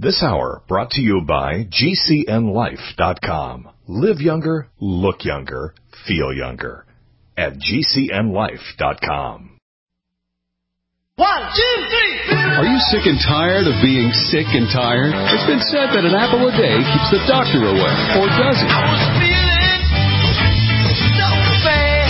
This hour brought to you by GCNLife.com. Live younger, look younger, feel younger. At GCNLife.com. 1, 2, 3. Are you sick and tired of being sick and tired? It's been said that an apple a day keeps the doctor away. Or does it? I was feeling so bad.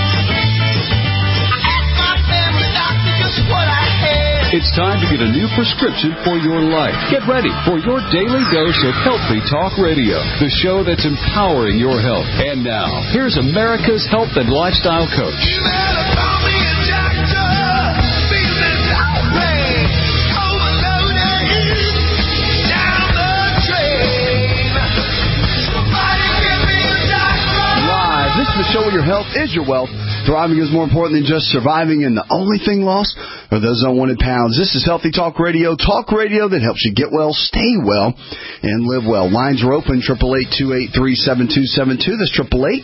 I asked my family doctor just what I had. It's time to get a new prescription for your life. Get ready for your daily dose of Healthy Talk Radio, the show that's empowering your health. And now, here's America's health and lifestyle coach. You better call me a doctor. Feeling outraged. Overloaded. Down the drain. Somebody give me a doctor. Live. This is the show where your health is your wealth. Thriving is more important than just surviving, and the only thing lost are those unwanted pounds. This is Healthy Talk Radio that helps you get well, stay well, and live well. Lines are open, 888-283-7272. That's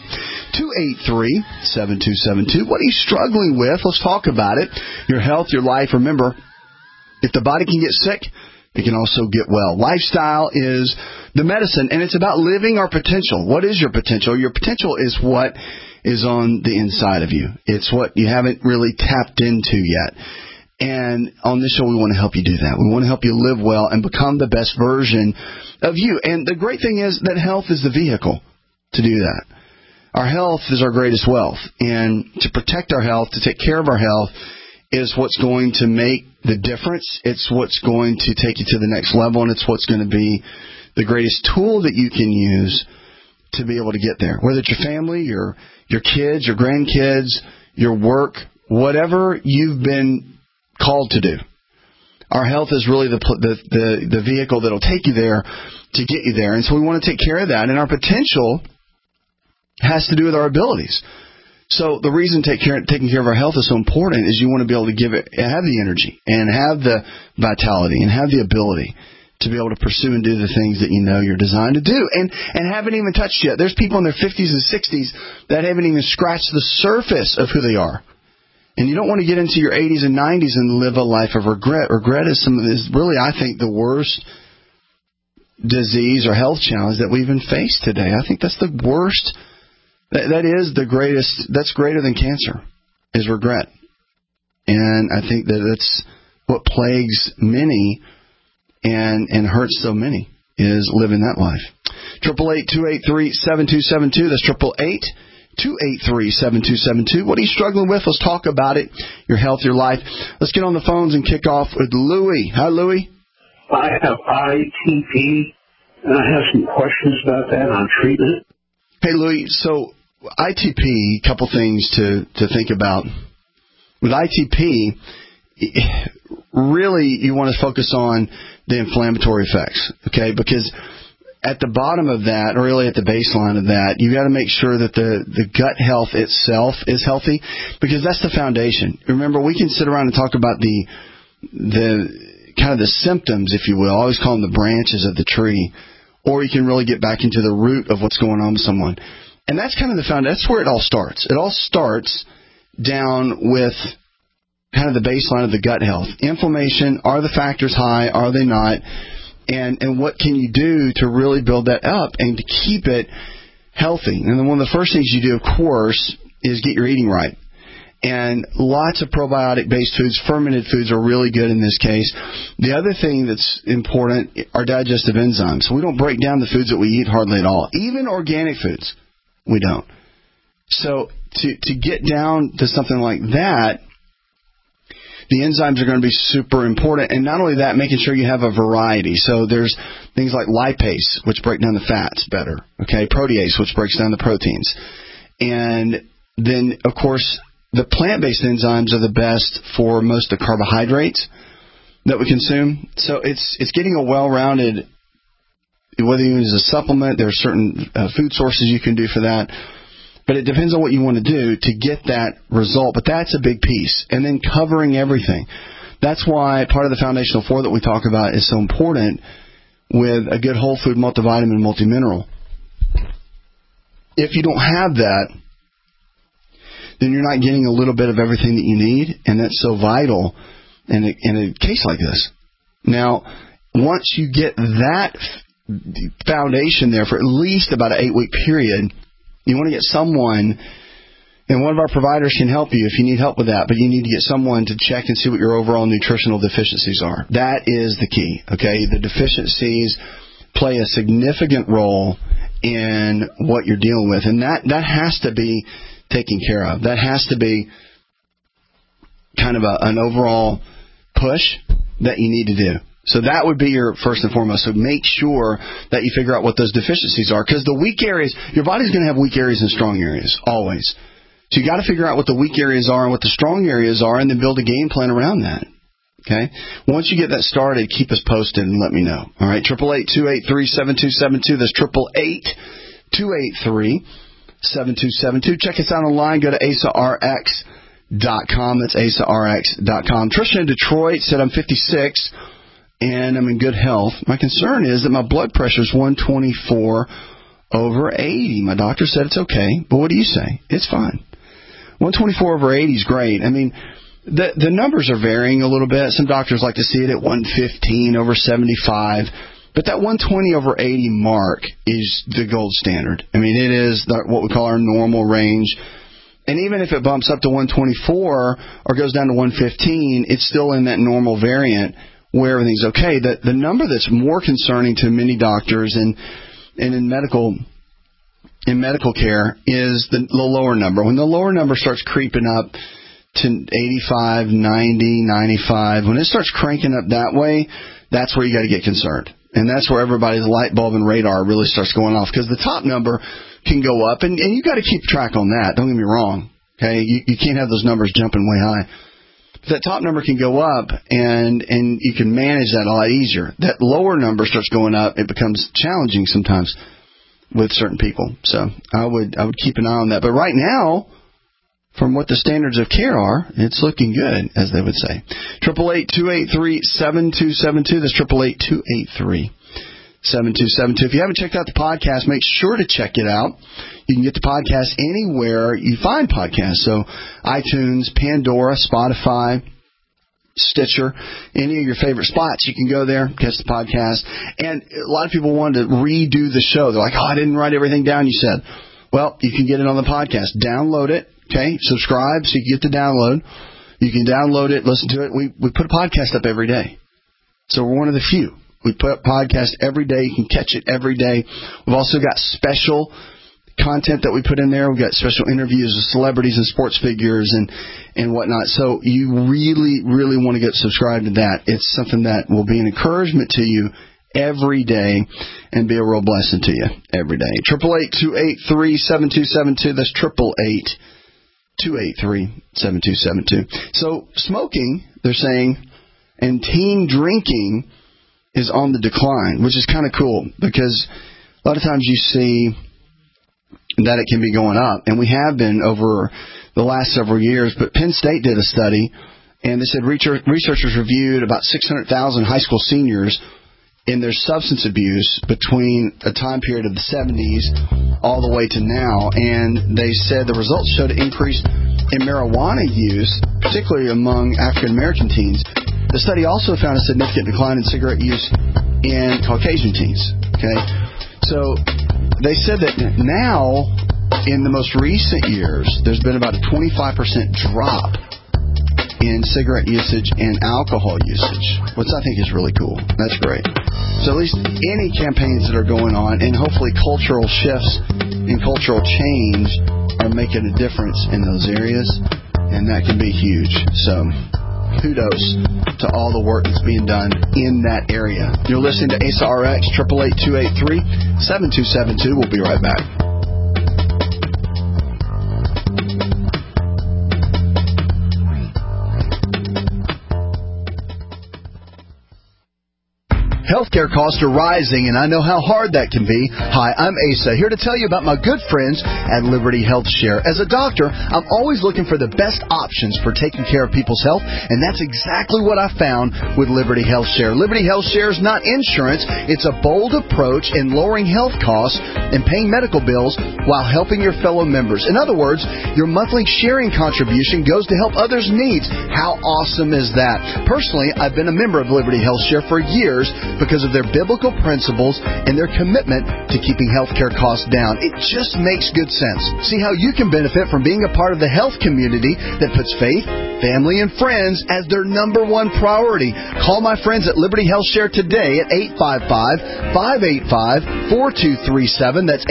888-283-7272. What are you struggling with? Let's talk about it. Your health, your life. Remember, if the body can get sick, it can also get well. Lifestyle is the medicine, and it's about living our potential. What is your potential? Your potential is what is on the inside of you. It's what you haven't really tapped into yet. And on this show, we want to help you do that. We want to help you live well and become the best version of you. And the great thing is that health is the vehicle to do that. Our health is our greatest wealth. And to protect our health, to take care of our health, is what's going to make the difference. It's what's going to take you to the next level, and it's what's going to be the greatest tool that you can use to be able to get there. Whether it's your family, your kids, your grandkids, your work, whatever you've been called to do. Our health is really the vehicle that'll take you there to get you there. And so we want to take care of that. And our potential has to do with our abilities. So the reason taking care of our health is so important is you want to be able to have the energy and have the vitality and have the ability to be able to pursue and do the things that you know you're designed to do and haven't even touched yet. There's people in their 50s and 60s that haven't even scratched the surface of who they are. And you don't want to get into your 80s and 90s and live a life of regret. Regret is really, I think, the worst disease or health challenge that we even face today. I think that's the worst. That is the greatest. That's greater than cancer, is regret. And I think that that's what plagues many and hurts so many, is living that life. 888-283-7272. That's 888-283-7272. What are you struggling with? Let's talk about it. Your health, your life. Let's get on the phones and kick off with Louie. Hi, Louie. I have ITP, and I have some questions about that on treatment. Hey, Louie. So ITP, a couple things to think about. With ITP, really you want to focus on the inflammatory effects, okay? Because at the bottom of that, or really at the baseline of that, you got to make sure that the gut health itself is healthy, because that's the foundation. Remember, we can sit around and talk about the kind of the symptoms, if you will. I always call them the branches of the tree, or you can really get back into the root of what's going on with someone. And that's kind of the foundation. That's where it all starts. It all starts down with kind of the baseline of the gut health. Inflammation, are the factors high? Are they not? And what can you do to really build that up and to keep it healthy? And then one of the first things you do, of course, is get your eating right. And lots of probiotic-based foods, fermented foods are really good in this case. The other thing that's important are digestive enzymes. So we don't break down the foods that we eat hardly at all. Even organic foods, we don't. So to get down to something like that, the enzymes are going to be super important. And not only that, making sure you have a variety. So there's things like lipase, which break down the fats better. Okay, protease, which breaks down the proteins. And then, of course, the plant-based enzymes are the best for most of the carbohydrates that we consume. So it's getting a well-rounded, whether you use a supplement, there are certain food sources you can do for that. But it depends on what you want to do to get that result. But that's a big piece. And then covering everything. That's why part of the foundational four that we talk about is so important with a good whole food multivitamin and multimineral. If you don't have that, then you're not getting a little bit of everything that you need. And that's so vital in a case like this. Now, once you get that foundation there for at least about an 8-week period, you want to get someone, and one of our providers can help you if you need help with that, but you need to get someone to check and see what your overall nutritional deficiencies are. That is the key, okay? The deficiencies play a significant role in what you're dealing with, and that has to be taken care of. That has to be kind of an overall push that you need to do. So that would be your first and foremost. So make sure that you figure out what those deficiencies are, because the weak areas, your body's going to have weak areas and strong areas, always. So you got to figure out what the weak areas are and what the strong areas are, and then build a game plan around that. Okay? Once you get that started, keep us posted and let me know. All right? 888-283-7272. That's 888-283-7272. Check us out online. Go to AsaRx.com. That's AsaRx.com. Trisha in Detroit said, I'm 56 and I'm in good health. My concern is that my blood pressure is 124 over 80. My doctor said it's okay, but what do you say? It's fine. 124 over 80 is great. I mean, the numbers are varying a little bit. Some doctors like to see it at 115 over 75. But that 120 over 80 mark is the gold standard. I mean, it is what we call our normal range. And even if it bumps up to 124 or goes down to 115, it's still in that normal variant where everything's okay. The number that's more concerning to many doctors and in medical care is the lower number. When the lower number starts creeping up to 85, 90, 95, when it starts cranking up that way, that's where you got to get concerned. And that's where everybody's light bulb and radar really starts going off, because the top number can go up, and you got to keep track on that. Don't get me wrong. Okay, you can't have those numbers jumping way high. But that top number can go up, and you can manage that a lot easier. That lower number starts going up, it becomes challenging sometimes with certain people. So I would keep an eye on that. But right now, from what the standards of care are, it's looking good, as they would say. 888-283-7272. That's 888-283-7272. If you haven't checked out the podcast, make sure to check it out. You can get the podcast anywhere you find podcasts. So iTunes, Pandora, Spotify, Stitcher, any of your favorite spots, you can go there, catch the podcast. And a lot of people wanted to redo the show. They're like, I didn't write everything down you said. Well, you can get it on the podcast. Download it. Okay, subscribe so you can get the download. You can download it, listen to it. We put a podcast up every day. So we're one of the few. We put up podcasts every day. You can catch it every day. We've also got special content that we put in there. We've got special interviews with celebrities and sports figures and whatnot. So you really, really want to get subscribed to that. It's something that will be an encouragement to you every day and be a real blessing to you every day. 888-283-7272. That's 888-283-7272. So smoking, they're saying, and teen drinking is on the decline, which is kind of cool, because a lot of times you see that it can be going up, and we have been over the last several years. But Penn State did a study, and they said researchers reviewed about 600,000 high school seniors in their substance abuse between a time period of the 70s all the way to now, and they said the results showed an increase in marijuana use, particularly among African-American teens. The study also found a significant decline in cigarette use in Caucasian teens. Okay, so they said that now, in the most recent years, there's been about a 25% drop in cigarette usage and alcohol usage, which I think is really cool. That's great. So at least any campaigns that are going on, and hopefully cultural shifts and cultural change are making a difference in those areas, and that can be huge. So kudos to all the work that's being done in that area. You're listening to Asa RX, 888-283-7272. We'll be right back. Healthcare costs are rising, and I know how hard that can be. Hi, I'm Asa, here to tell you about my good friends at Liberty Health Share. As a doctor, I'm always looking for the best options for taking care of people's health, and that's exactly what I found with Liberty Health Share. Liberty Health Share is not insurance. It's a bold approach in lowering health costs and paying medical bills while helping your fellow members. In other words, your monthly sharing contribution goes to help others' needs. How awesome is that? Personally, I've been a member of Liberty Health Share for years, because of their biblical principles and their commitment to keeping healthcare costs down. It just makes good sense. See how you can benefit from being a part of the health community that puts faith, family, and friends as their number one priority. Call my friends at Liberty Health Share today at 855-585-4237. That's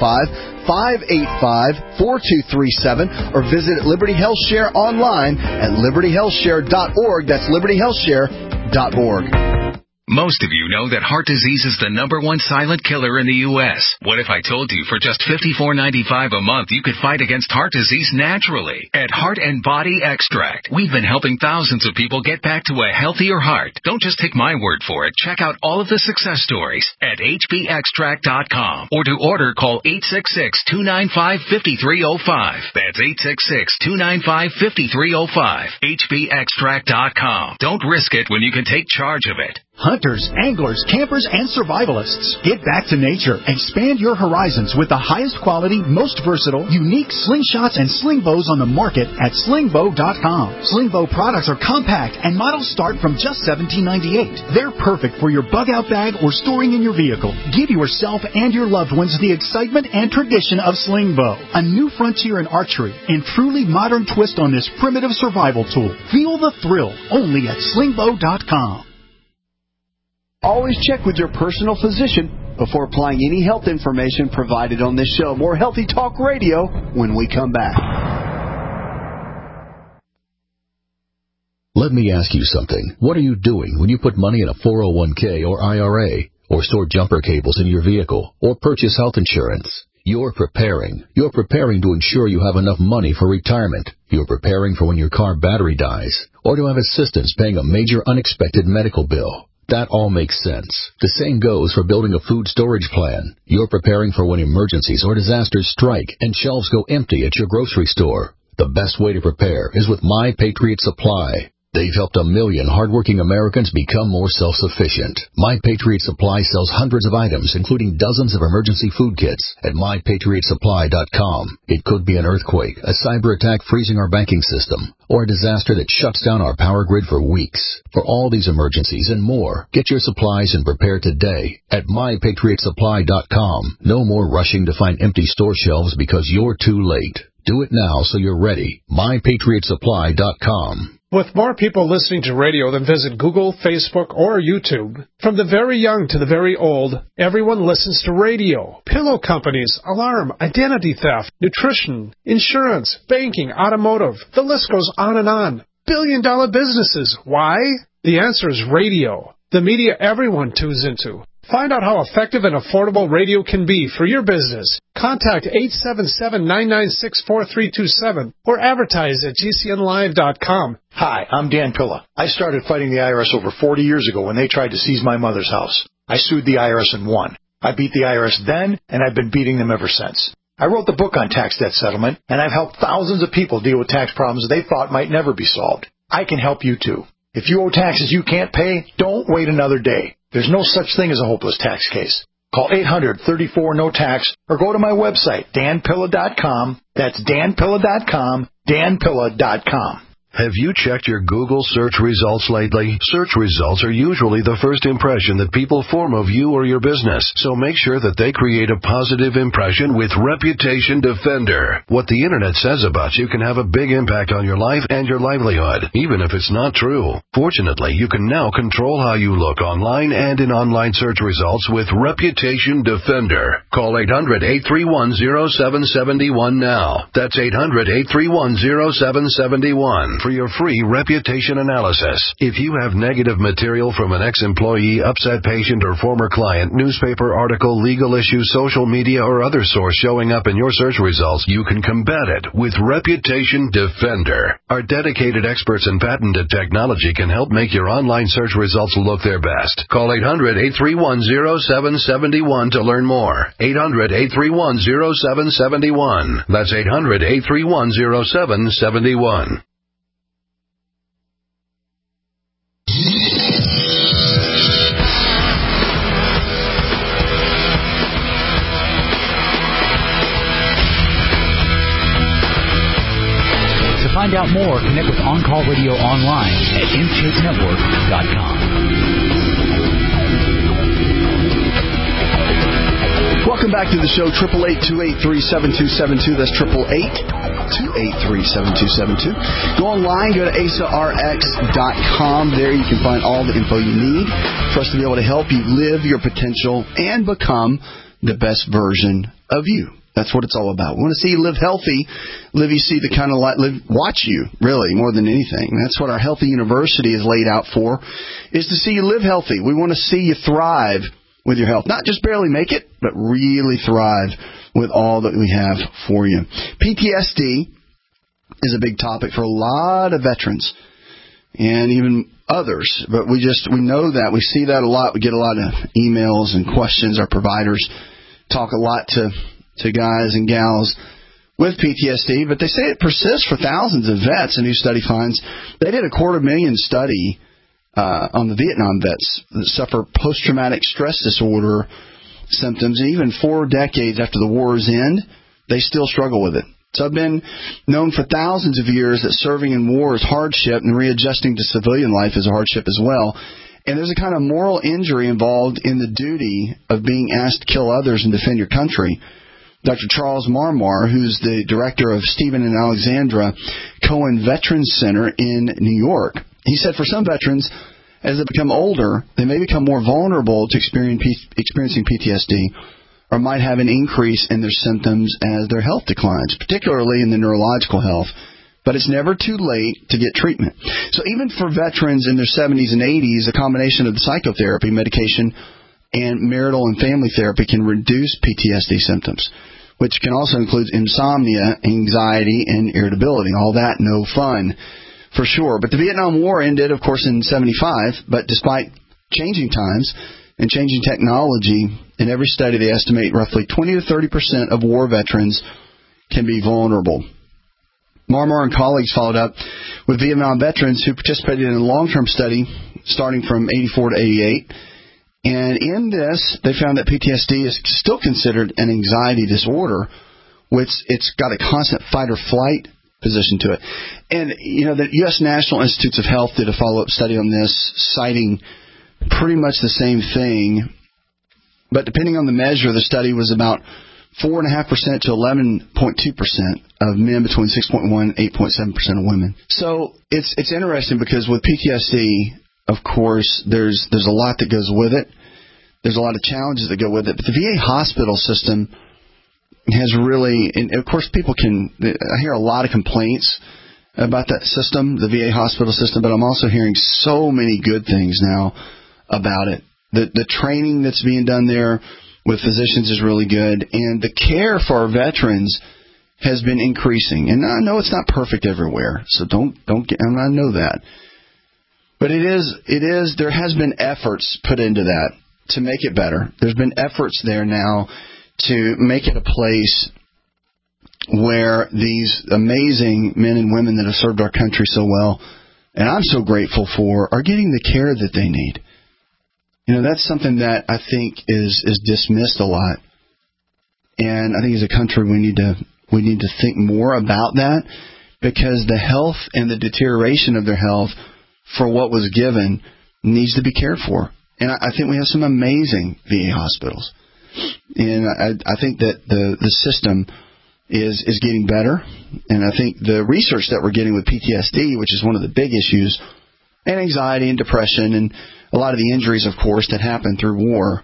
855-585-4237, or visit Liberty Health Share online at libertyhealthshare.org. That's libertyhealthshare.org. Most of you know that heart disease is the number one silent killer in the U.S. What if I told you for just $54.95 a month you could fight against heart disease naturally? At Heart and Body Extract, we've been helping thousands of people get back to a healthier heart. Don't just take my word for it. Check out all of the success stories at hbextract.com, or to order, call 866-295-5305. That's 866-295-5305. hbextract.com. Don't risk it when you can take charge of it. Hunters, anglers, campers, and survivalists, get back to nature. Expand your horizons with the highest quality, most versatile, unique slingshots and sling bows on the market at slingbow.com. Sling bow products are compact and models start from just $17.98. They're perfect for your bug-out bag or storing in your vehicle. Give yourself and your loved ones the excitement and tradition of sling bow, a new frontier in archery and truly modern twist on this primitive survival tool. Feel the thrill only at slingbow.com. Always check with your personal physician before applying any health information provided on this show. More Healthy Talk Radio when we come back. Let me ask you something. What are you doing when you put money in a 401k or IRA, or store jumper cables in your vehicle, or purchase health insurance? You're preparing. You're preparing to ensure you have enough money for retirement. You're preparing for when your car battery dies, or to have assistance paying a major unexpected medical bill. That all makes sense. The same goes for building a food storage plan. You're preparing for when emergencies or disasters strike and shelves go empty at your grocery store. The best way to prepare is with My Patriot Supply. They've helped 1 million hardworking Americans become more self-sufficient. My Patriot Supply sells hundreds of items, including dozens of emergency food kits at MyPatriotSupply.com. It could be an earthquake, a cyber attack freezing our banking system, or a disaster that shuts down our power grid for weeks. For all these emergencies and more, get your supplies and prepare today at MyPatriotSupply.com. No more rushing to find empty store shelves because you're too late. Do it now so you're ready. MyPatriotSupply.com. With more people listening to radio than visit Google, Facebook, or YouTube, from the very young to the very old, everyone listens to radio. Pillow companies, alarm, identity theft, nutrition, insurance, banking, automotive. The list goes on and on. Billion-dollar businesses. Why? The answer is radio. The media everyone tunes into. Find out how effective and affordable radio can be for your business. Contact 877-996-4327 or advertise at GCNlive.com. Hi, I'm Dan Pilla. I started fighting the IRS over 40 years ago when they tried to seize my mother's house. I sued the IRS and won. I beat the IRS then, and I've been beating them ever since. I wrote the book on tax debt settlement, and I've helped thousands of people deal with tax problems they thought might never be solved. I can help you too. If you owe taxes you can't pay, don't wait another day. There's no such thing as a hopeless tax case. Call 800-34-NO-TAX or go to my website, danpilla.com. That's danpilla.com, danpilla.com. Have you checked your Google search results lately? Search results are usually the first impression that people form of you or your business, so make sure that they create a positive impression with Reputation Defender. What the Internet says about you can have a big impact on your life and your livelihood, even if it's not true. Fortunately, you can now control how you look online and in online search results with Reputation Defender. Call 800-831-0771 now. That's 800-831-0771. For your free reputation analysis. If you have negative material from an ex-employee, upset patient, or former client, newspaper article, legal issue, social media, or other source showing up in your search results, you can combat it with Reputation Defender. Our dedicated experts in patented technology can help make your online search results look their best. Call 800-831-0771 to learn more. 800-831-0771. That's 800-831-0771. To find out more, connect with On Call Radio online at mshapenetwork.com. Welcome back to the show, 888-283-7272. That's 888-283-7272. Go online, go to AsaRx.com. There you can find all the info you need for us to be able to help you live your potential and become the best version of you. That's what it's all about. We want to see you live healthy, you see the kind of life, watch you, really, more than anything. That's what our Healthy University is laid out for, is to see you live healthy. We want to see you thrive with your health. Not just barely make it, but really thrive with all that we have for you. PTSD is a big topic for a lot of veterans and even others, but we know that. We see that a lot. We get a lot of emails and questions. Our providers talk a lot to guys and gals with PTSD, but they say it persists for thousands of vets. A new study finds they did a 250,000 study on the Vietnam vets that suffer post-traumatic stress disorder symptoms. And even 4 decades after the war's end, they still struggle with it. So I've been known for thousands of years that serving in war is hardship and readjusting to civilian life is a hardship as well. And there's a kind of moral injury involved in the duty of being asked to kill others and defend your country. Dr. Charles Marmar, who's the director of Stephen and Alexandra Cohen Veterans Center in New York, he said for some veterans, as they become older, they may become more vulnerable to experiencing PTSD or might have an increase in their symptoms as their health declines, particularly in the neurological health. But it's never too late to get treatment. So even for veterans in their 70s and 80s, a combination of psychotherapy, medication, and marital and family therapy can reduce PTSD symptoms, which can also include insomnia, anxiety, and irritability. All that, no fun, for sure. But the Vietnam War ended, of course, in 1975, but despite changing times and changing technology, in every study they estimate roughly 20 to 30% of war veterans can be vulnerable. Marmar and colleagues followed up with Vietnam veterans who participated in a long-term study starting from 84 to 88. And in this, they found that PTSD is still considered an anxiety disorder, which it's got a constant fight-or-flight position to it. And, the U.S. National Institutes of Health did a follow-up study on this, citing pretty much the same thing. But depending on the measure, the study was about 4.5% to 11.2% of men between 6.1 and 8.7% of women. So it's interesting because with PTSD, of course, there's a lot that goes with it. There's a lot of challenges that go with it. But the VA hospital system has really, and of course I hear a lot of complaints about that system, the VA hospital system, but I'm also hearing so many good things now about it. The training that's being done there with physicians is really good, and the care for our veterans has been increasing. And I know it's not perfect everywhere, so I know that. But it is, there has been efforts put into that to make it better. There's been efforts there now to make it a place where these amazing men and women that have served our country so well, and I'm so grateful for, are getting the care that they need. That's something that I think is dismissed a lot. And I think as a country we need to think more about that, because the health and the deterioration of their health for what was given needs to be cared for. And I think we have some amazing VA hospitals. And I think that the system is getting better. And I think the research that we're getting with PTSD, which is one of the big issues, and anxiety and depression and a lot of the injuries, of course, that happen through war,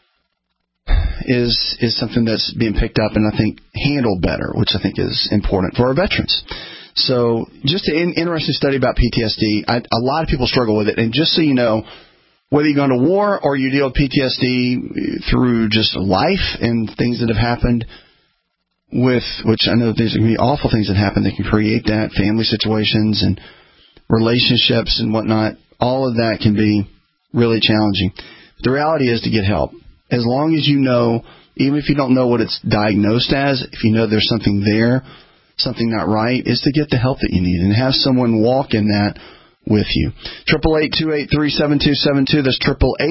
is something that's being picked up and I think handled better, which I think is important for our veterans. So just an interesting study about PTSD. A lot of people struggle with it. And just so you know, whether you go into war or you deal with PTSD through just life and things that have happened with, which I know there's going to be awful things that happen that can create that, family situations and relationships and whatnot, all of that can be really challenging. The reality is to get help. As long as you know, even if you don't know what it's diagnosed as, if you know there's something there, something not right, is to get the help that you need and have someone walk in that with you. 888-283-7272. That's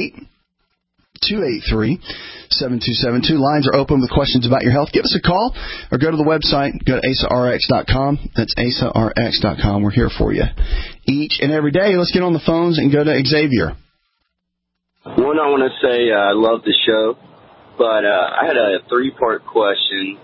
888-283-7272. Lines are open with questions about your health. Give us a call or go to the website. Go to AsaRx.com. That's AsaRx.com. We're here for you each and every day. Let's get on the phones and go to Xavier. One, I want to say I love the show. but I had a 3-part question.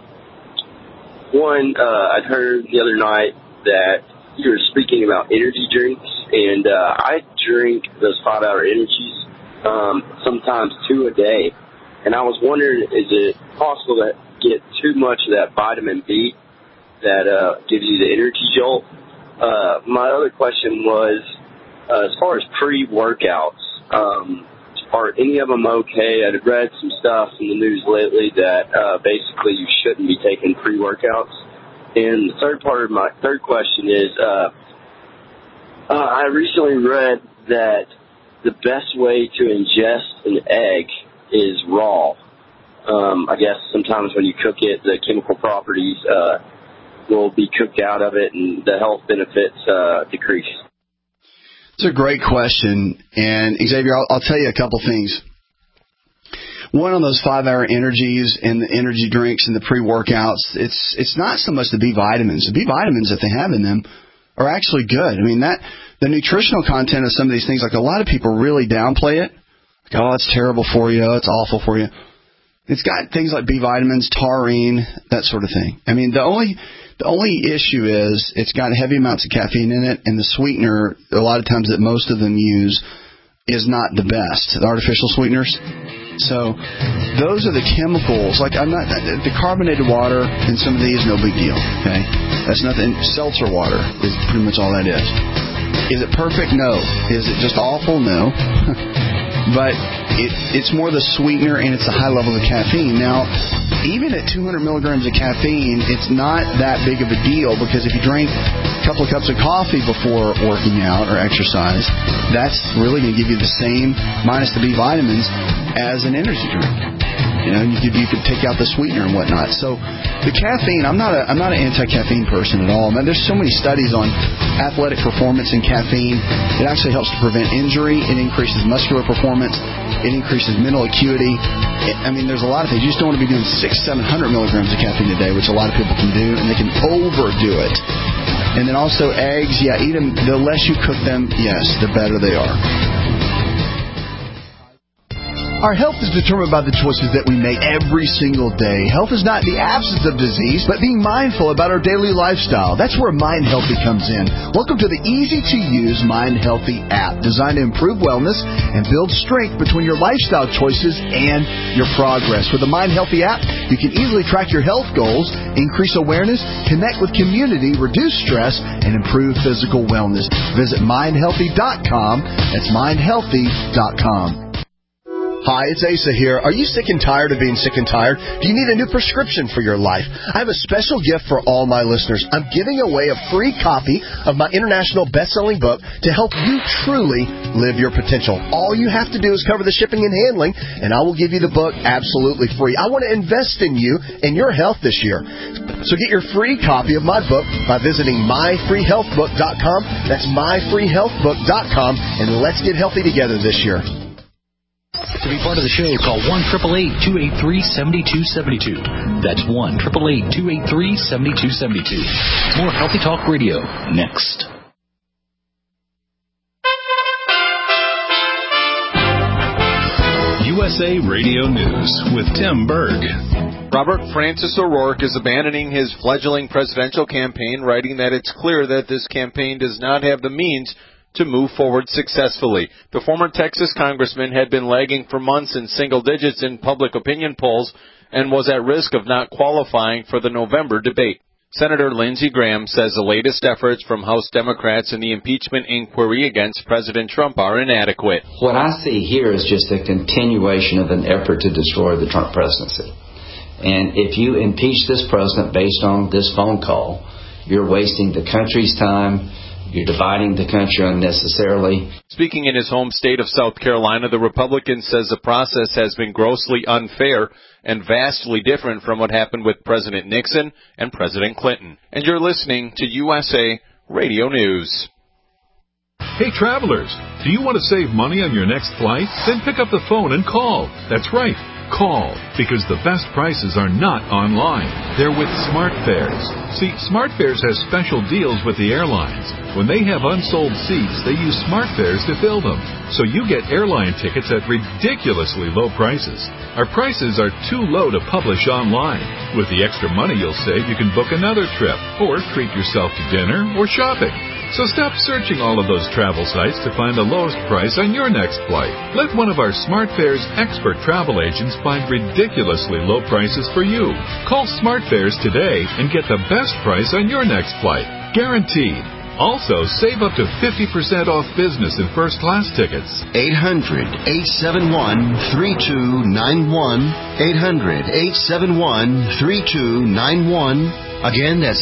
One, I'd heard the other night that you were speaking about energy drinks, and I drink those 5-hour energies, sometimes 2 a day. And I was wondering, is it possible to get too much of that vitamin B that gives you the energy jolt? My other question was, as far as pre-workouts, are any of them okay? I've read some stuff in the news lately that basically you shouldn't be taking pre-workouts. And the third part of my third question is, I recently read that the best way to ingest an egg is raw. I guess sometimes when you cook it, the chemical properties will be cooked out of it and the health benefits decrease. It's a great question. And, Xavier, I'll tell you a couple things. One, on those 5-hour energies and the energy drinks and the pre-workouts, it's not so much the B vitamins. The B vitamins that they have in them are actually good. I mean, the nutritional content of some of these things, like a lot of people really downplay it. Like, oh, it's terrible for you. It's awful for you. It's got things like B vitamins, taurine, that sort of thing. I mean, the only issue is it's got heavy amounts of caffeine in it, and the sweetener, a lot of times that most of them use, is not the best, the artificial sweeteners. So those are the chemicals. Like, the carbonated water in some of these, no big deal. Okay, that's nothing. Seltzer water is pretty much all that is. Is it perfect? No. Is it just awful? No. But it's more the sweetener, and it's the high level of caffeine. Now, even at 200 milligrams of caffeine, it's not that big of a deal, because if you drink a couple of cups of coffee before working out or exercise, that's really going to give you the same, minus the B vitamins, as an energy drink. You know, you could take out the sweetener and whatnot. So the caffeine, I'm not an anti-caffeine person at all. Man, there's so many studies on athletic performance and caffeine. It actually helps to prevent injury. It increases muscular performance. It increases mental acuity. I mean, there's a lot of things. You just don't want to be doing 600-700 milligrams of caffeine a day, which a lot of people can do, and they can overdo it. And then also eggs, eat them. The less you cook them, yes, the better they are. Our health is determined by the choices that we make every single day. Health is not the absence of disease, but being mindful about our daily lifestyle. That's where Mind Healthy comes in. Welcome to the easy-to-use Mind Healthy app, designed to improve wellness and build strength between your lifestyle choices and your progress. With the Mind Healthy app, you can easily track your health goals, increase awareness, connect with community, reduce stress, and improve physical wellness. Visit mindhealthy.com. That's mindhealthy.com. Hi, it's Asa here. Are you sick and tired of being sick and tired? Do you need a new prescription for your life? I have a special gift for all my listeners. I'm giving away a free copy of my international best-selling book to help you truly live your potential. All you have to do is cover the shipping and handling, and I will give you the book absolutely free. I want to invest in you and your health this year. So get your free copy of my book by visiting myfreehealthbook.com. That's myfreehealthbook.com, and let's get healthy together this year. To be part of the show, call 1-888-283-7272. That's 1-888-283-7272. More Healthy Talk Radio next. USA Radio News with Tim Berg. Robert Francis O'Rourke is abandoning his fledgling presidential campaign, writing that it's clear that this campaign does not have the means to move forward successfully. The former Texas congressman had been lagging for months in single digits in public opinion polls and was at risk of not qualifying for the November debate. Senator Lindsey Graham says the latest efforts from House Democrats in the impeachment inquiry against President Trump are inadequate. What I see here is just a continuation of an effort to destroy the Trump presidency. And if you impeach this president based on this phone call, you're wasting the country's time. You're dividing the country unnecessarily. Speaking in his home state of South Carolina, the Republican says the process has been grossly unfair and vastly different from what happened with President Nixon and President Clinton. And you're listening to USA Radio News. Hey, travelers, do you want to save money on your next flight? Then pick up the phone and call. That's right. Call, because the best prices are not online. They're with SmartFares. See, SmartFares has special deals with the airlines. When they have unsold seats, they use SmartFares to fill them. So you get airline tickets at ridiculously low prices. Our prices are too low to publish online. With the extra money you'll save, you can book another trip or treat yourself to dinner or shopping. So stop searching all of those travel sites to find the lowest price on your next flight. Let one of our SmartFares expert travel agents find ridiculously low prices for you. Call SmartFares today and get the best price on your next flight. Guaranteed. Also, save up to 50% off business and first-class tickets. 800-871-3291. 800-871-3291. Again, that's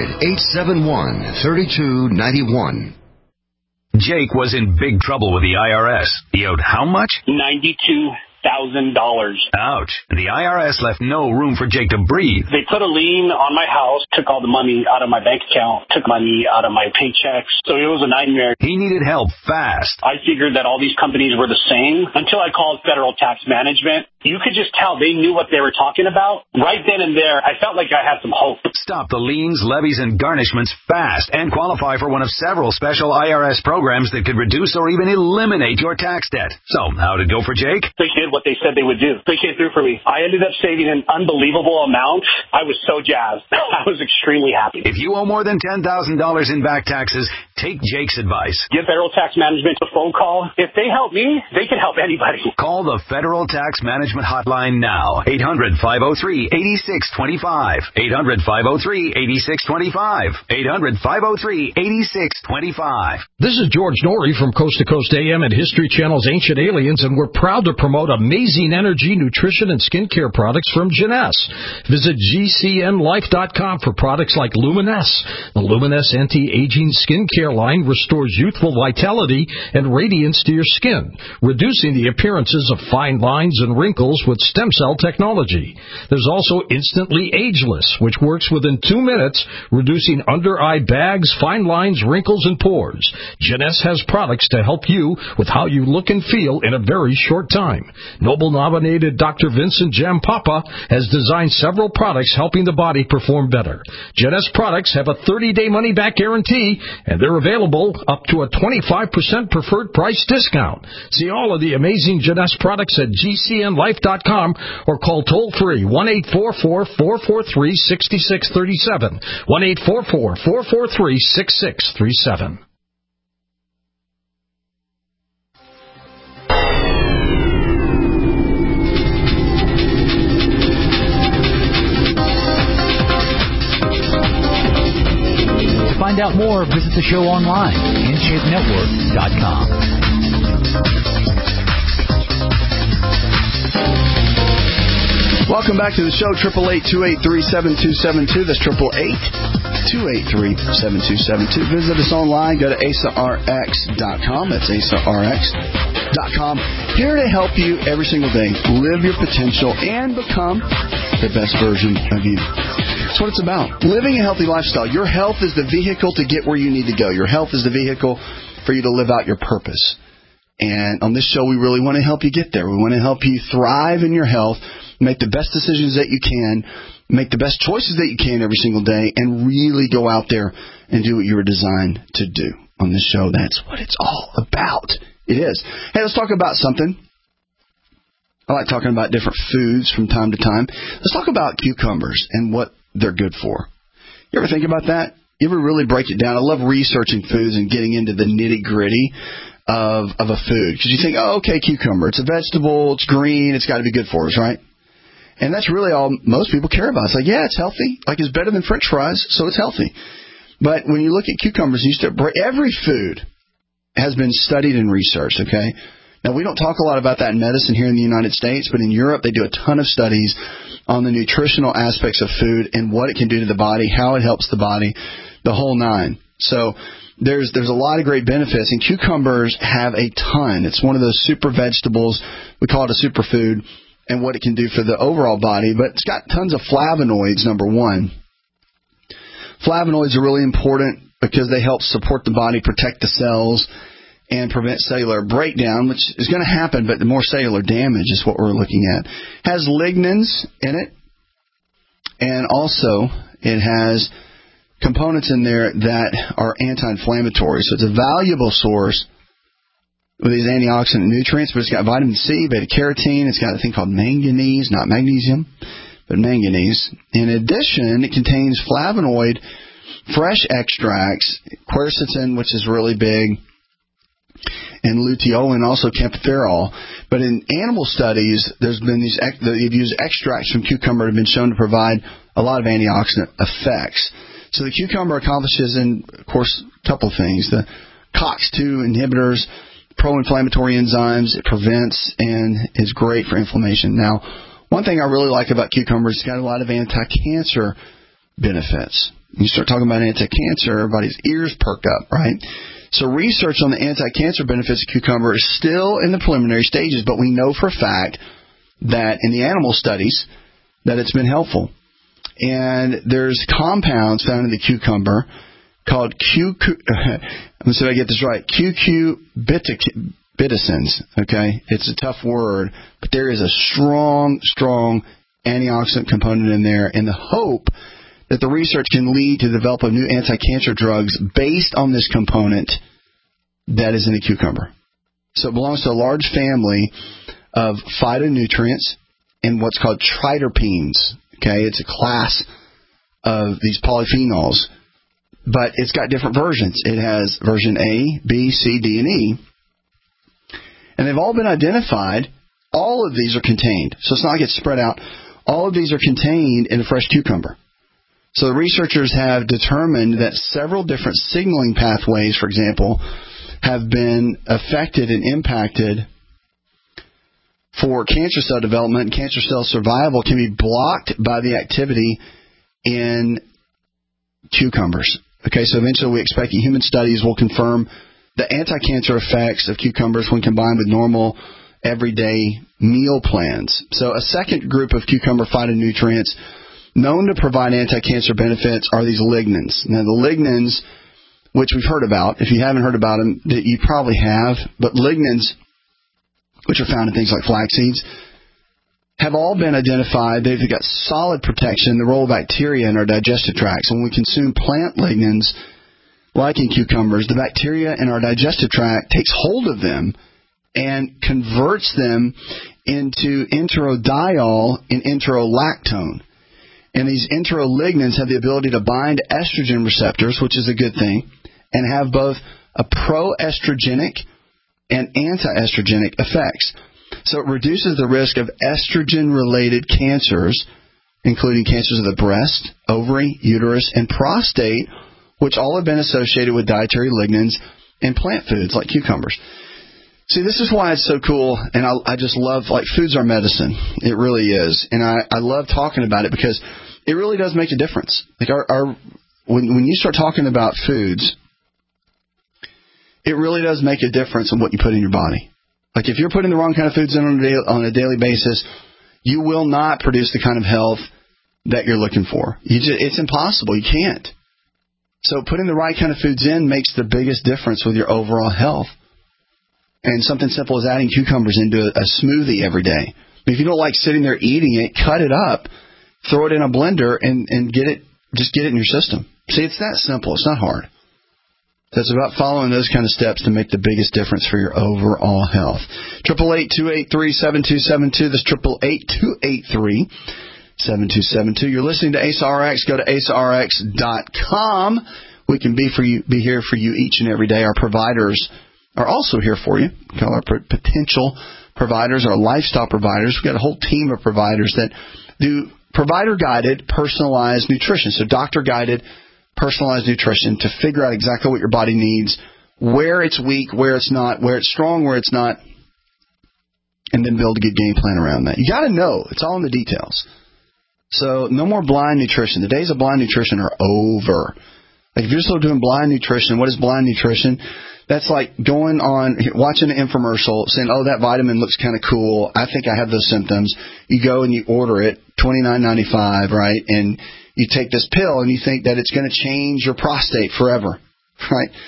800-871-3291. Jake was in big trouble with the IRS. He owed how much? $92,000. Ouch. The IRS left no room for Jake to breathe. They put a lien on my house, took all the money out of my bank account, took money out of my paychecks. So it was a nightmare. He needed help fast. I figured that all these companies were the same until I called Federal Tax Management. You could just tell they knew what they were talking about. Right then and there, I felt like I had some hope. Stop the liens, levies, and garnishments fast and qualify for one of several special IRS programs that could reduce or even eliminate your tax debt. So, how'd it go for Jake? They did what they said they would do. They came through for me. I ended up saving an unbelievable amount. I was so jazzed. I was extremely happy. If you owe more than $10,000 in back taxes, take Jake's advice. Give Federal Tax Management a phone call. If they help me, they can help anybody. Call the Federal Tax Management hotline now. 800-503-8625. 800-503-8625. 800-503-8625. This is George Norrie from Coast to Coast AM and History Channel's Ancient Aliens, and we're proud to promote amazing energy, nutrition, and skincare products from Jeunesse. Visit GCNLife.com for products like Luminesse. The Luminesse anti-aging skincare line restores youthful vitality and radiance to your skin, reducing the appearances of fine lines and wrinkles with stem cell technology. There's also Instantly Ageless, which works within 2 minutes, reducing under-eye bags, fine lines, wrinkles, and pores. Jeunesse has products to help you with how you look and feel in a very short time. Nobel-nominated Dr. Vincent Jampapa has designed several products helping the body perform better. Jeunesse products have a 30-day money-back guarantee, and they're available up to a 25% preferred price discount. See all of the amazing Jeunesse products at GCNLife.com or call toll-free 1-844-443-6637. 1-844-443-6637. To find out more, visit the show online, InShapeNetwork.com. Welcome back to the show, 888-283-7272. That's 888-283-7272. Visit us online. Go to AsaRx.com. That's AsaRx.com. Here to help you every single day. Live your potential and become the best version of you. That's what it's about. Living a healthy lifestyle. Your health is the vehicle to get where you need to go. Your health is the vehicle for you to live out your purpose. And on this show, we really want to help you get there. We want to help you thrive in your health, make the best decisions that you can, make the best choices that you can every single day, and really go out there and do what you were designed to do. On this show, that's what it's all about. It is. Hey, let's talk about something. I like talking about different foods from time to time. Let's talk about cucumbers and what they're good for. You ever think about that? You ever really break it down? I love researching foods and getting into the nitty-gritty of a food. Because you think, oh, okay, cucumber. It's a vegetable. It's green. It's got to be good for us, right? And that's really all most people care about. It's like, yeah, it's healthy. Like, it's better than French fries, so it's healthy. But when you look at cucumbers, every food has been studied and researched, okay? Now, we don't talk a lot about that in medicine here in the United States, but in Europe, they do a ton of studies on the nutritional aspects of food and what it can do to the body, how it helps the body, the whole nine. So there's a lot of great benefits, and cucumbers have a ton. It's one of those super vegetables. We call it a superfood, and what it can do for the overall body. But it's got tons of flavonoids, number one. Flavonoids are really important because they help support the body, protect the cells, and prevent cellular breakdown, which is going to happen, but the more cellular damage is what we're looking at. Has lignans in it, and also it has components in there that are anti-inflammatory. So it's a valuable source with these antioxidant nutrients, but it's got vitamin C, beta-carotene. It's got a thing called manganese, not magnesium, but manganese. In addition, it contains flavonoid, fresh extracts, quercetin, which is really big, and luteolin, also kaempferol. But in animal studies, there's been they've used extracts from cucumber that have been shown to provide a lot of antioxidant effects. So the cucumber accomplishes, of course, a couple things. The COX-2 inhibitors, pro-inflammatory enzymes, it prevents and is great for inflammation. Now, one thing I really like about cucumber is it's got a lot of anti-cancer benefits. When you start talking about anti-cancer, everybody's ears perk up, right? So research on the anti-cancer benefits of cucumber is still in the preliminary stages, but we know for a fact that in the animal studies that it's been helpful. And there's compounds found in the cucumber called I'm going to see if I get this right, cucurbitacins, okay? It's a tough word, but there is a strong antioxidant component in there, and the hope that the research can lead to the development of new anti-cancer drugs based on this component that is in the cucumber. So it belongs to a large family of phytonutrients and what's called triterpenes. Okay, it's a class of these polyphenols, but it's got different versions. It has version A, B, C, D, and E, and they've all been identified. All of these are contained, so it's not like it's spread out. All of these are contained in a fresh cucumber. So the researchers have determined that several different signaling pathways, for example, have been affected and impacted for cancer cell development, and cancer cell survival can be blocked by the activity in cucumbers. Okay, so eventually we expect that human studies will confirm the anti-cancer effects of cucumbers when combined with normal everyday meal plans. So a second group of cucumber phytonutrients known to provide anti-cancer benefits are these lignans. Now the lignans, which we've heard about, if you haven't heard about them, you probably have, but lignans, which are found in things like flax seeds, have all been identified. They've got solid protection, the role of bacteria in our digestive tracts. When we consume plant lignans, like in cucumbers, the bacteria in our digestive tract takes hold of them and converts them into enterodiol and enterolactone. And these enterolignans have the ability to bind estrogen receptors, which is a good thing, and have both a proestrogenic and anti-estrogenic effects. So it reduces the risk of estrogen-related cancers, including cancers of the breast, ovary, uterus, and prostate, which all have been associated with dietary lignans in plant foods like cucumbers. See, this is why it's so cool, and I just love, like, foods are medicine. It really is. And I love talking about it because it really does make a difference. Like when you start talking about foods, it really does make a difference in what you put in your body. Like if you're putting the wrong kind of foods in on a daily basis, you will not produce the kind of health that you're looking for. It's impossible. You can't. So putting the right kind of foods in makes the biggest difference with your overall health. And something simple as adding cucumbers into a smoothie every day. If you don't like sitting there eating it, cut it up, throw it in a blender, and get it in your system. See, it's that simple. It's not hard. So it's about following those kind of steps to make the biggest difference for your overall health. 888-283-7272. That's 888-283-7272. You're listening to AceRx. Go to AceRx.com. We can be here for you each and every day. Our providers are also here for you. We call our potential providers, our lifestyle providers. We've got a whole team of providers that do provider-guided, personalized nutrition. So doctor-guided, personalized nutrition to figure out exactly what your body needs, where it's weak, where it's not, where it's strong, where it's not, and then build a good game plan around that. You got to know. It's all in the details. So no more blind nutrition. The days of blind nutrition are over. Like if you're still doing blind nutrition, what is blind nutrition? That's like going on, watching an infomercial, saying, oh, that vitamin looks kind of cool. I think I have those symptoms. You go and you order it, $29.95, right? And you take this pill and you think that it's going to change your prostate forever, right?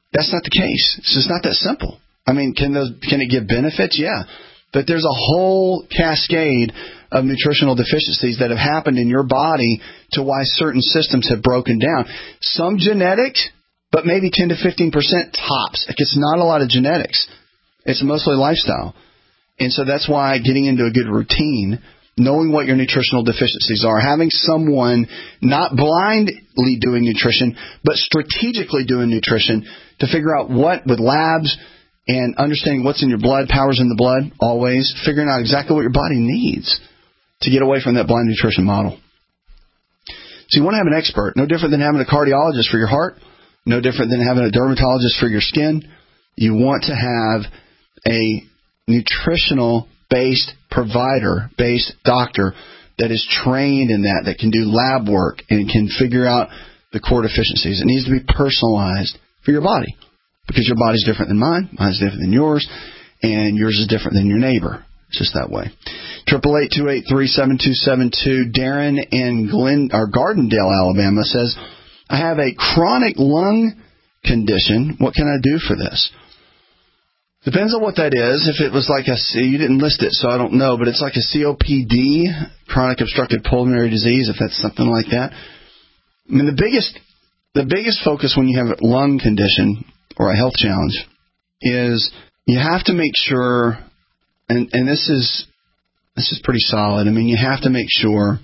That's not the case. It's just not that simple. I mean, can it give benefits? Yeah. But there's a whole cascade of nutritional deficiencies that have happened in your body to why certain systems have broken down. Some genetics, but maybe 10 to 15% tops. Like, it's not a lot of genetics. It's mostly lifestyle. And so that's why getting into a good routine, knowing what your nutritional deficiencies are, having someone not blindly doing nutrition, but strategically doing nutrition to figure out what with labs and understanding what's in your blood, powers in the blood, always figuring out exactly what your body needs to get away from that blind nutrition model. So you want to have an expert, no different than having a cardiologist for your heart, no different than having a dermatologist for your skin. You want to have a nutritional-based provider-based doctor that is trained in that can do lab work and can figure out the core deficiencies. It needs to be personalized for your body because your body's different than mine, mine's different than yours, and yours is different than your neighbor. It's just that way. 888-283-7272. Darren in Gardendale, Alabama says, I have a chronic lung condition. What can I do for this? Depends on what that is. If it was like you didn't list it, so I don't know, but it's like a COPD, chronic obstructive pulmonary disease, if that's something like that. I mean, the biggest focus when you have a lung condition or a health challenge is you have to make sure, and this is pretty solid. I mean, you have to make sure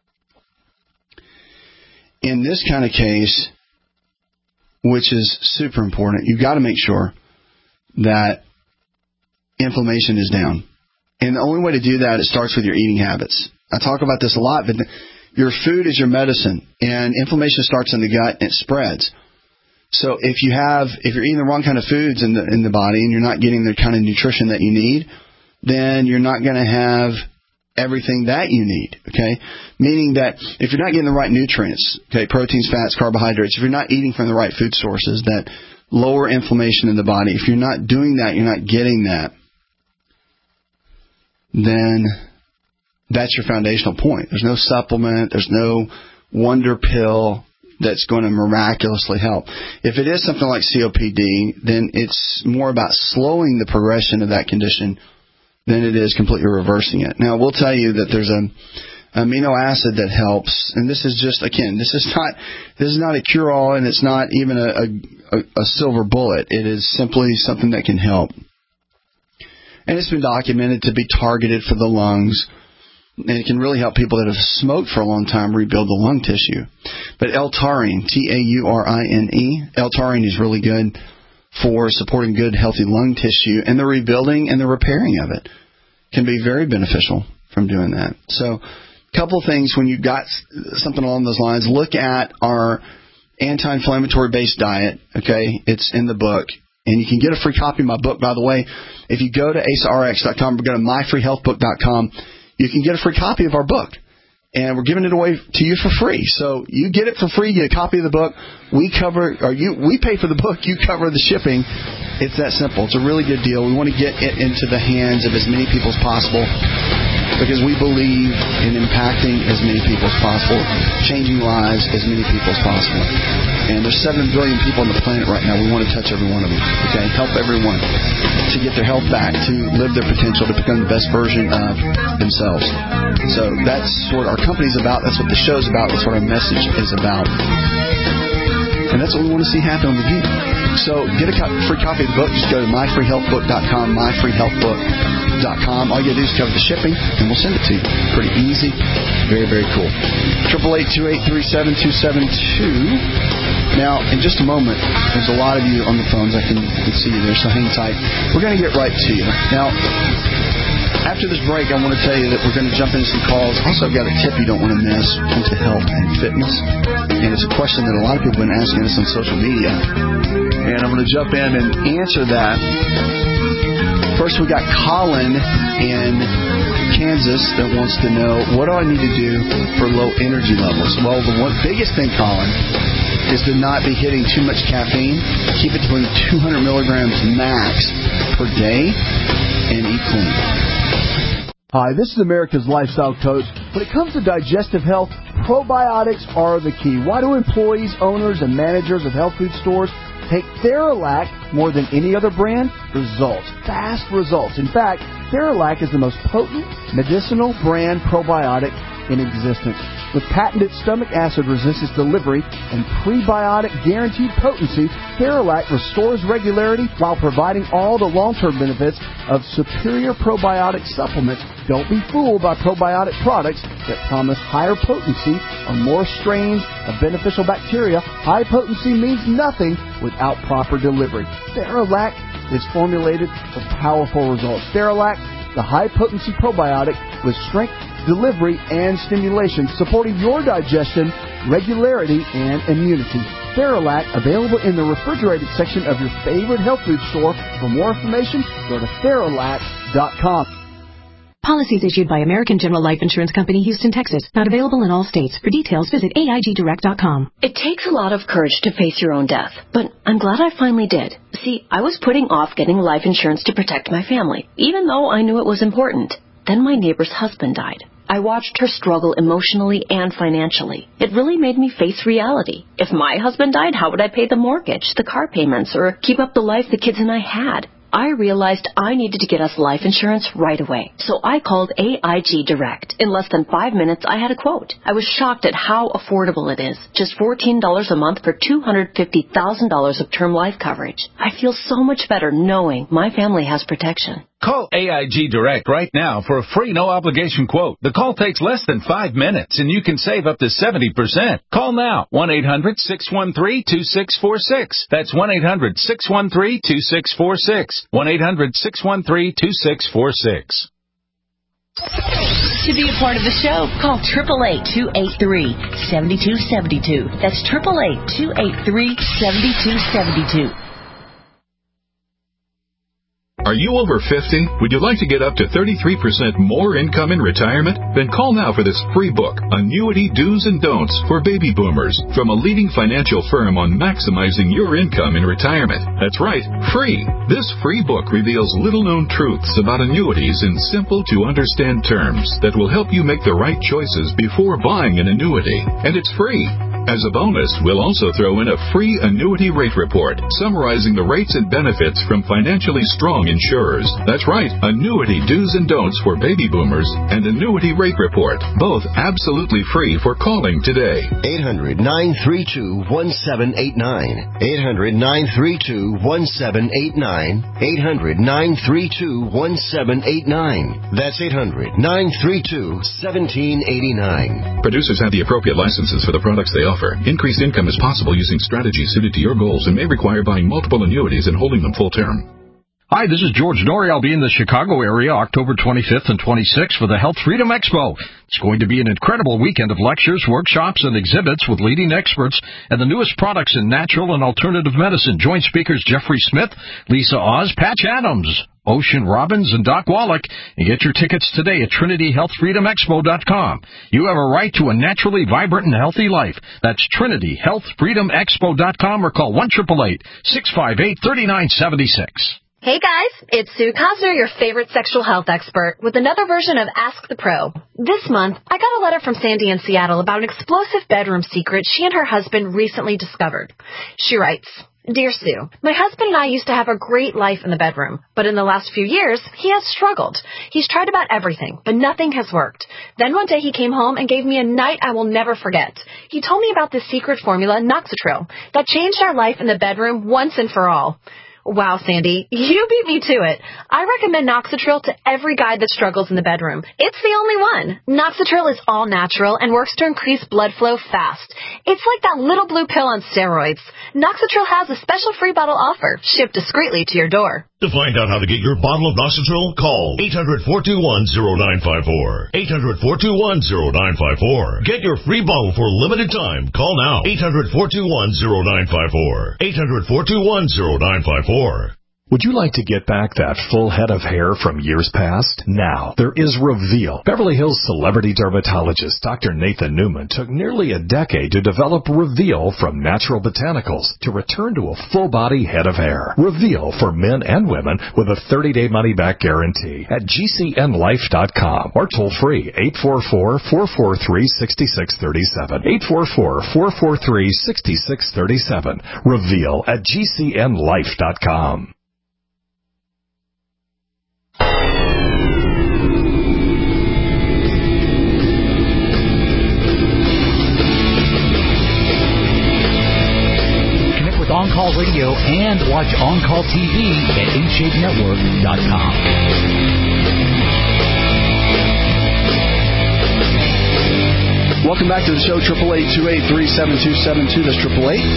in this kind of case, which is super important, you've got to make sure that inflammation is down. And the only way to do that, it starts with your eating habits. I talk about this a lot, but your food is your medicine, and inflammation starts in the gut and it spreads. So if you're eating the wrong kind of foods in the body and you're not getting the kind of nutrition that you need, then you're not going to have everything that you need, okay? Meaning that if you're not getting the right nutrients, okay, proteins, fats, carbohydrates, if you're not eating from the right food sources that lower inflammation in the body, if you're not doing that, you're not getting that, then that's your foundational point. There's no supplement, there's no wonder pill that's going to miraculously help. If it is something like COPD, then it's more about slowing the progression of that condition than it is completely reversing it. Now, we'll tell you that there's an amino acid that helps, and this is just, again, this is not a cure-all, and it's not even a silver bullet. It is simply something that can help. And it's been documented to be targeted for the lungs, and it can really help people that have smoked for a long time rebuild the lung tissue. But L-taurine, Taurine, L-taurine is really good for supporting good, healthy lung tissue, and the rebuilding and the repairing of it can be very beneficial from doing that. So a couple of things when you've got something along those lines, look at our anti-inflammatory based diet, okay? It's in the book. And you can get a free copy of my book, by the way. If you go to AceRx.com or go to myfreehealthbook.com, you can get a free copy of our book. And we're giving it away to you for free. So you get it for free, you get a copy of the book. We pay for the book, you cover the shipping. It's that simple. It's a really good deal. We want to get it into the hands of as many people as possible because we believe in impacting as many people as possible, changing lives as many people as possible. And there's 7 billion people on the planet right now. We want to touch every one of them. Okay? Help everyone to get their health back, to live their potential, to become the best version of themselves. So that's what our company's about. That's what the show's about. That's what our message is about. And that's what we want to see happen with you. So get a free copy of the book. Just go to myfreehealthbook.com, myfreehealthbook.com. All you got to do is cover the shipping, and we'll send it to you. Pretty easy. Very, very cool. 888-283-7272. Now, in just a moment, there's a lot of you on the phones. I can see you there, so hang tight. We're going to get right to you. Now, after this break, I want to tell you that we're going to jump into some calls. Also, I've got a tip you don't want to miss into health and fitness. And it's a question that a lot of people have been asking us on social media. And I'm going to jump in and answer that. First, we got Colin in Kansas that wants to know, what do I need to do for low energy levels? Well, the biggest thing, Colin, is to not be hitting too much caffeine. Keep it between 200 milligrams max per day and eat clean. Hi, this is America's Lifestyle Coach. When it comes to digestive health, probiotics are the key. Why do employees, owners, and managers of health food stores Take Theralac more than any other brand, results, fast results. In fact, Theralac is the most potent medicinal brand probiotic in existence. With patented stomach acid resistance delivery and prebiotic guaranteed potency, Theralac restores regularity while providing all the long-term benefits of superior probiotic supplements. Don't be fooled by probiotic products that promise higher potency or more strains of beneficial bacteria. High potency means nothing without proper delivery. Theralac is formulated for powerful results. Theralac, the high-potency probiotic with strength, delivery, and stimulation, supporting your digestion, regularity, and immunity. Theralac, available in the refrigerated section of your favorite health food store. For more information, go to Theralac.com. Policies issued by American General Life Insurance Company, Houston, Texas. Not available in all states. For details, visit AIGDirect.com. It takes a lot of courage to face your own death, but I'm glad I finally did. See, I was putting off getting life insurance to protect my family, even though I knew it was important. Then my neighbor's husband died. I watched her struggle emotionally and financially. It really made me face reality. If my husband died, how would I pay the mortgage, the car payments, or keep up the life the kids and I had? I realized I needed to get us life insurance right away. So I called AIG Direct. In less than 5 minutes, I had a quote. I was shocked at how affordable it is. Just $14 a month for $250,000 of term life coverage. I feel so much better knowing my family has protection. Call AIG Direct right now for a free no-obligation quote. The call takes less than 5 minutes, and you can save up to 70%. Call now, 1-800-613-2646. That's 1-800-613-2646. 1-800-613-2646. To be a part of the show, call 888-283-7272. That's 888-283-7272. Are you over 50? Would you like to get up to 33% more income in retirement? Then call now for this free book, Annuity Do's and Don'ts for Baby Boomers, from a leading financial firm on maximizing your income in retirement. That's right, free. This free book reveals little-known truths about annuities in simple-to-understand terms that will help you make the right choices before buying an annuity. And it's free. As a bonus, we'll also throw in a free annuity rate report summarizing the rates and benefits from financially strong insurers. That's right, Annuity Do's and Don'ts for Baby Boomers and Annuity Rate Report, both absolutely free for calling today. 800-932-1789. 800-932-1789. 800-932-1789. That's 800-932-1789. Producers have the appropriate licenses for the products they offer. Increased income is possible using strategies suited to your goals and may require buying multiple annuities and holding them full term. Hi, this is George Norrie. I'll be in the Chicago area October 25th and 26th for the Health Freedom Expo. It's going to be an incredible weekend of lectures, workshops, and exhibits with leading experts and the newest products in natural and alternative medicine. Join speakers Jeffrey Smith, Lisa Oz, Patch Adams, Ocean Robbins, and Doc Wallach, and get your tickets today at TrinityHealthFreedomExpo.com. You have a right to a naturally vibrant and healthy life. That's TrinityHealthFreedomExpo.com or call 1-888-658-3976. Hey guys, it's Sue Cosner, your favorite sexual health expert, with another version of Ask the Pro. This month, I got a letter from Sandy in Seattle about an explosive bedroom secret she and her husband recently discovered. She writes, Dear Sue, my husband and I used to have a great life in the bedroom, but in the last few years, he has struggled. He's tried about everything, but nothing has worked. Then one day he came home and gave me a night I will never forget. He told me about this secret formula, Noxitril, that changed our life in the bedroom once and for all. Wow, Sandy, you beat me to it. I recommend Noxitril to every guy that struggles in the bedroom. It's the only one. Noxitril is all natural and works to increase blood flow fast. It's like that little blue pill on steroids. Noxitril has a special free bottle offer, shipped discreetly to your door. To find out how to get your bottle of Noxitril, call 800-421-0954. 800-421-0954. Get your free bottle for a limited time. Call now. 800-421-0954. 800-421-0954. Would you like to get back that full head of hair from years past? Now, there is Reveal. Beverly Hills celebrity dermatologist Dr. Nathan Newman took nearly a decade to develop Reveal from natural botanicals to return to a full-body head of hair. Reveal for men and women with a 30-day money-back guarantee at GCNlife.com or toll-free 844-443-6637. 844-443-6637. Reveal at GCNlife.com. On Call Radio and watch On Call TV at InShapeNetwork.com. Welcome back to the show, 888-283-7272. That's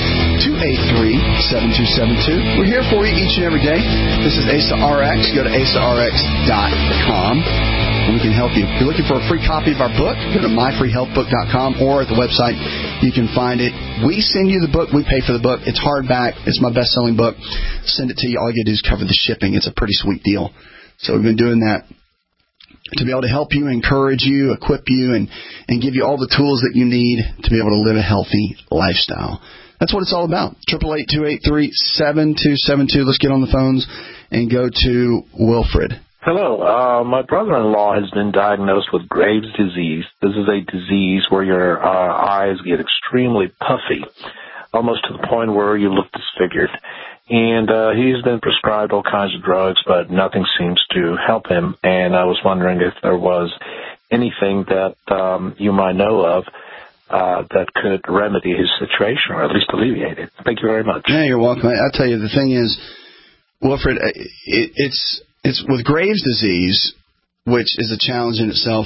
888-283-7272. We're here for you each and every day. This is ASA RX. Go to ASARX.com. and we can help you. If you're looking for a free copy of our book, go to myfreehealthbook.com or at the website. You can find it. We send you the book. We pay for the book. It's hardback. It's my best-selling book. Send it to you. All you got to do is cover the shipping. It's a pretty sweet deal. So we've been doing that to be able to help you, encourage you, equip you, and give you all the tools that you need to be able to live a healthy lifestyle. That's what it's all about. 888-283-7272. Let's get on the phones and go to Wilfred. Hello. My brother-in-law has been diagnosed with Graves' disease. This is a disease where your eyes get extremely puffy, almost to the point where you look disfigured. And he's been prescribed all kinds of drugs, but nothing seems to help him. And I was wondering if there was anything that you might know of that could remedy his situation or at least alleviate it. Thank you very much. Yeah, you're welcome. I'll tell you, the thing is, Wilfred, it's with Graves' disease, which is a challenge in itself.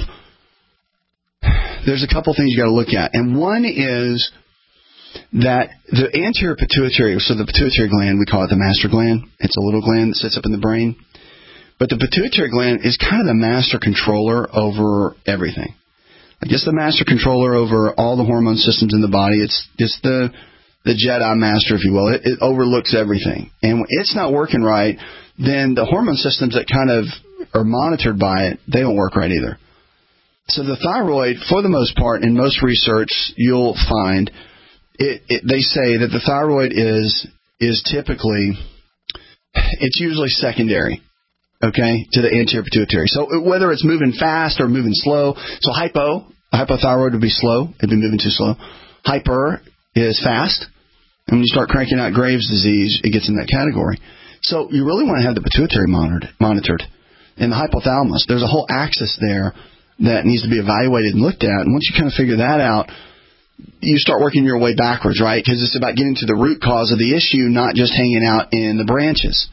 There's a couple things you got to look at. And one is that the anterior pituitary, so the pituitary gland, we call it the master gland. It's a little gland that sits up in the brain. But the pituitary gland is kind of the master controller over everything. Like it's the master controller over all the hormone systems in the body. It's the Jedi master, if you will. It overlooks everything. And when it's not working right, then the hormone systems that kind of are monitored by it, they don't work right either. So the thyroid, for the most part, in most research, you'll find they say that the thyroid is typically, it's usually secondary, okay, to the anterior pituitary. So whether it's moving fast or moving slow, so hypothyroid would be slow, it'd be moving too slow. Hyper is fast, and when you start cranking out Graves' disease, it gets in that category. So you really want to have the pituitary monitored. And the hypothalamus, there's a whole axis there that needs to be evaluated and looked at. And once you kind of figure that out, you start working your way backwards, right? Because it's about getting to the root cause of the issue, not just hanging out in the branches.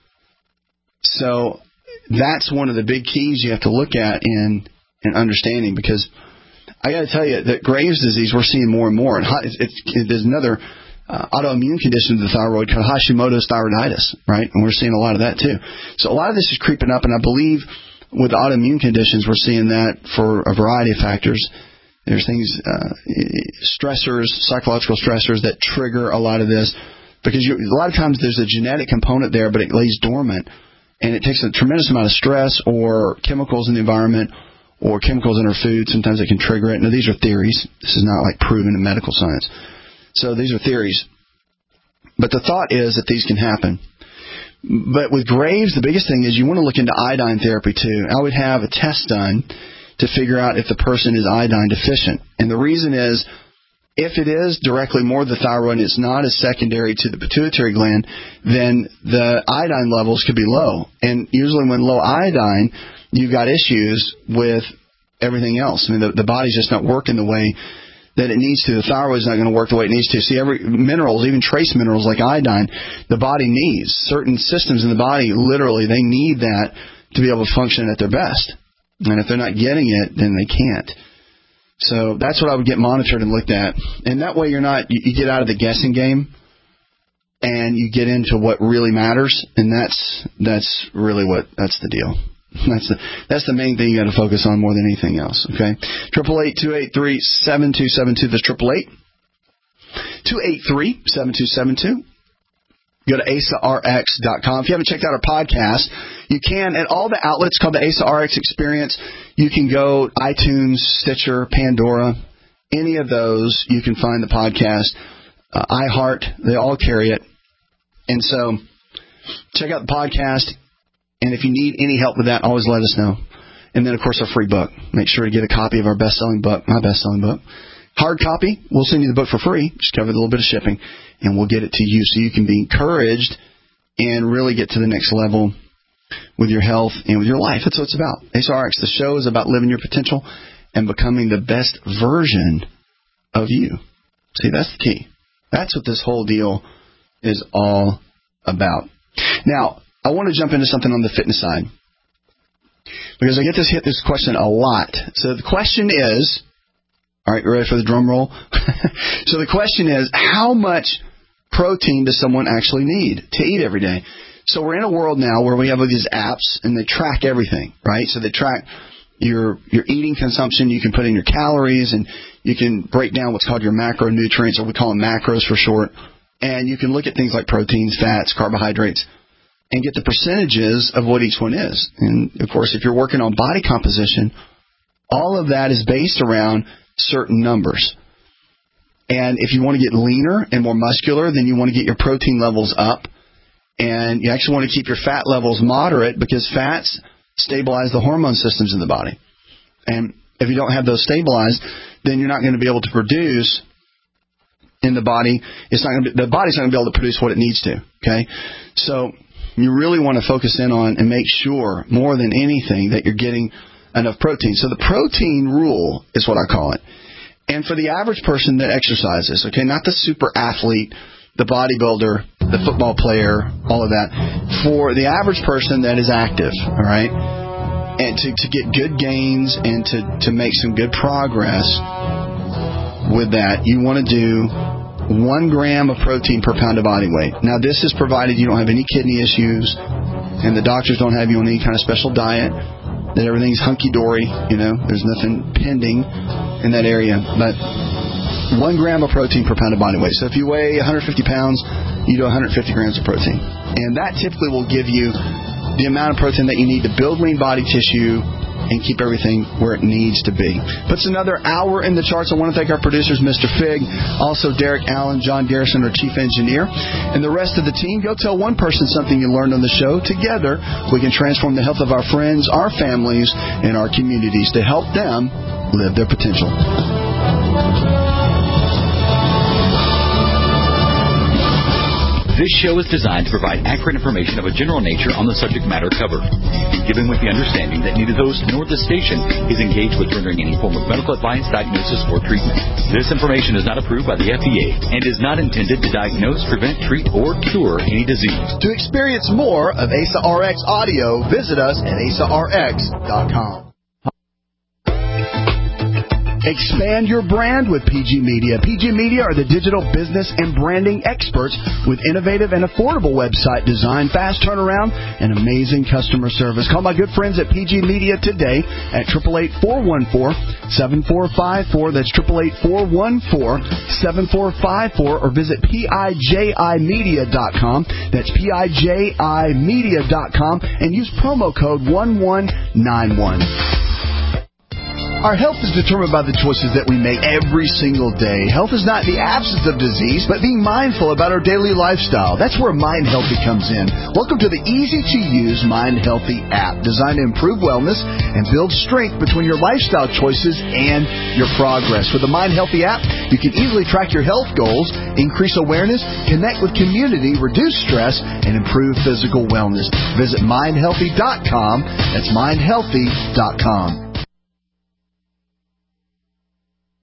So that's one of the big keys you have to look at in understanding, because I got to tell you that Graves' disease we're seeing more and more. And there's another autoimmune condition of the thyroid called Hashimoto's thyroiditis, right? And we're seeing a lot of that too. So a lot of this is creeping up, and I believe with autoimmune conditions we're seeing that for a variety of factors. There's things, stressors, psychological stressors that trigger a lot of this, because a lot of times there's a genetic component there, but it lays dormant, and it takes a tremendous amount of stress or chemicals in the environment or chemicals in our food. Sometimes it can trigger it. Now, these are theories. This is not like proven in medical science. So these are theories. But the thought is that these can happen. But with Graves, the biggest thing is you want to look into iodine therapy too. I would have a test done to figure out if the person is iodine deficient. And the reason is, if it is directly more the thyroid and it's not as secondary to the pituitary gland, then the iodine levels could be low. And usually when low iodine, you've got issues with everything else. I mean, the body's just not working the way that it needs to. The thyroid's not going to work the way it needs to. See, every minerals, even trace minerals like iodine, the body needs. Certain systems in the body, literally, they need that to be able to function at their best. And if they're not getting it, then they can't. So that's what I would get monitored and looked at. And that way you get out of the guessing game and you get into what really matters. And that's really that's the deal. That's the main thing you got to focus on more than anything else. Okay. 888-283-7272. That's 888-283-7272. Go to AsaRx.com. If you haven't checked out our podcast, you can at all the outlets called the Asa RX Experience. You can go iTunes, Stitcher, Pandora, any of those. You can find the podcast. iHeart, they all carry it. And so check out the podcast. And if you need any help with that, always let us know. And then, of course, our free book. Make sure to get a copy of our best-selling book, my best-selling book. Hard copy, we'll send you the book for free. Just cover a little bit of shipping, and we'll get it to you so you can be encouraged and really get to the next level with your health and with your life. That's what it's about. ASRX, the show is about living your potential and becoming the best version of you. See, that's the key. That's what this whole deal is all about. Now, I want to jump into something on the fitness side because I get this question a lot. So the question is, all right, you ready for the drum roll? So the question is, how much protein does someone actually need to eat every day? So we're in a world now where we have all these apps, and they track everything, right? So they track your eating consumption. You can put in your calories, and you can break down what's called your macronutrients, or we call them macros for short. And you can look at things like proteins, fats, carbohydrates, and get the percentages of what each one is. And, of course, if you're working on body composition, all of that is based around certain numbers. And if you want to get leaner and more muscular, then you want to get your protein levels up. And you actually want to keep your fat levels moderate because fats stabilize the hormone systems in the body. And if you don't have those stabilized, then you're not going to be able to produce in the body. The body's not going to be able to produce what it needs to. Okay? So you really want to focus in on and make sure more than anything that you're getting enough protein. So the protein rule is what I call it. And for the average person that exercises, okay, not the super athlete, the bodybuilder, the football player, all of that. For the average person that is active, all right, and to get good gains and to make some good progress with that, you want to do 1 gram of protein per pound of body weight. Now, this is provided you don't have any kidney issues and the doctors don't have you on any kind of special diet, that everything's hunky-dory, there's nothing pending in that area. But 1 gram of protein per pound of body weight. So if you weigh 150 pounds, you do 150 grams of protein. And that typically will give you the amount of protein that you need to build lean body tissue and keep everything where it needs to be. Puts another hour in the charts. I want to thank our producers, Mr. Fig, also Derek Allen, John Garrison, our chief engineer, and the rest of the team. Go tell one person something you learned on the show. Together, we can transform the health of our friends, our families, and our communities to help them live their potential. This show is designed to provide accurate information of a general nature on the subject matter covered, given with the understanding that neither the host nor the station is engaged with rendering any form of medical advice, diagnosis, or treatment. This information is not approved by the FDA and is not intended to diagnose, prevent, treat, or cure any disease. To experience more of Asa RX audio, visit us at asarx.com. Expand your brand with PG Media. PG Media are the digital business and branding experts with innovative and affordable website design, fast turnaround, and amazing customer service. Call my good friends at PG Media today at 888-414-7454. That's 888-414-7454. Or visit PIJImedia.com. That's PIJImedia.com. And use promo code 1191. Our health is determined by the choices that we make every single day. Health is not the absence of disease, but being mindful about our daily lifestyle. That's where Mind Healthy comes in. Welcome to the easy-to-use Mind Healthy app, designed to improve wellness and build strength between your lifestyle choices and your progress. With the Mind Healthy app, you can easily track your health goals, increase awareness, connect with community, reduce stress, and improve physical wellness. Visit mindhealthy.com. That's mindhealthy.com.